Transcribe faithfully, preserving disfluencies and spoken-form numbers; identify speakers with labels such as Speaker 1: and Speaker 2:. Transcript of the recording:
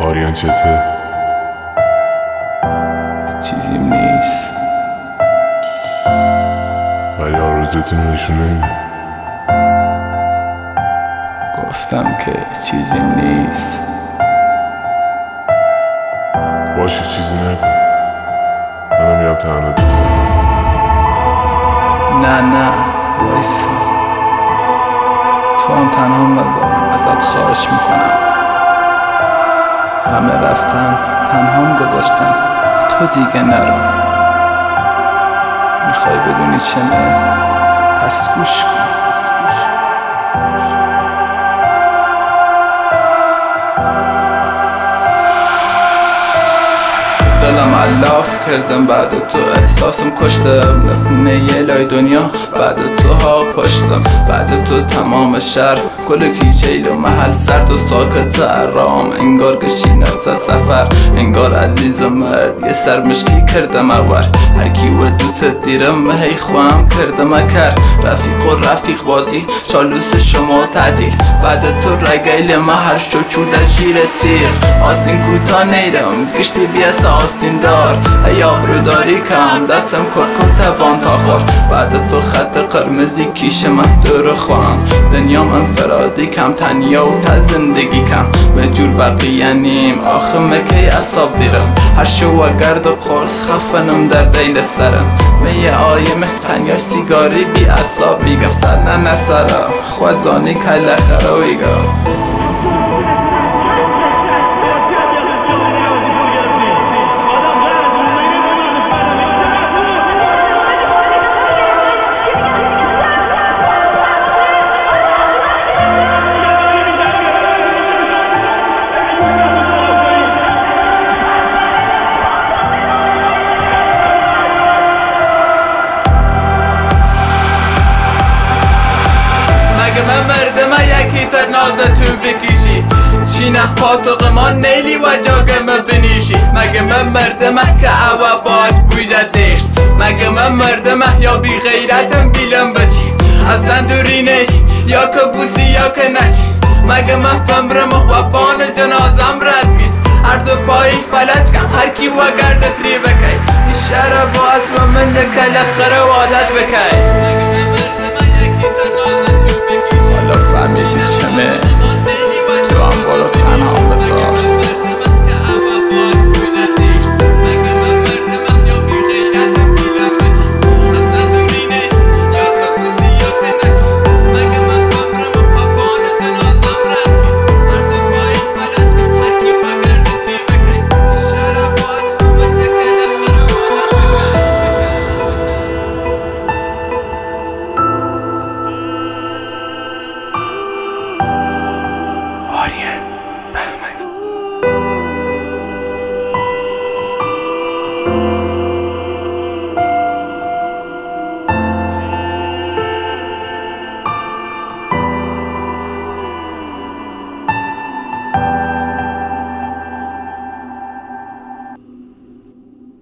Speaker 1: آریان چته؟
Speaker 2: چیزیم نیست
Speaker 1: ولی آرزوتون رو نشون نمیده.
Speaker 2: گفتم که چیزیم نیست.
Speaker 1: باشه چیزی نکن، منو میرم تنها دیدم.
Speaker 2: نه نه وایسا، تو هم تنها نذار، ازت خواهش میکنم. همه رفتن تنهام گذاشتن، تو دیگه نرو. میخوای بدونی چمه؟ پس گوش کن. دلم علاف کردم بعد تو، احساسم کشتم نفنه یه لای دنیا بعد تو ها پشتم. بعد تو تمام شهر کل کیچیل و محل سرد و ساکت آرام، انگار گشین است سفر، انگار عزیز و مرد یه سرمشکی کردم اور. هر کی و دوست دیرم هی خواهم کردم اکر، رفیق و رفیق بازی چالوس شما تعدیل. بعد تو رگیل محل شو چو در جیر تیغ، آسین کوتا نیرم گشتی بیست آستین دار. هی آبرو داری کم دستم کت کت بان تا خور. بعد تو خط قرمزی کیش مهدور خواهم، دنیام انفرادی کم تنیا و تا زندگی کم. مجور بقیه نیم آخه مکی اصاب دیرم، هر شو و گرد و قرص خفنم در دیل سرم. می آیم تنیا سیگاری بی اصاب بیگم سر نه نسرم خوزانی که لخرا ویگم. من مردم یکی تا نازه تو بکیشی، چینه پاتوق ما نیلی و جاگم بنیشی. مگه من مردم که عوا باد بویده دیشت، مگه من مردم یا بی غیرتم بیلم بچی. از زندورینه یا که بوسی یا که نچی. مگه من بمرم و بان جنازم رد بید، هر دو پایی فلج کم هر کی و گردت ری بکی. شهر باز و من که لخره و عادت بکی.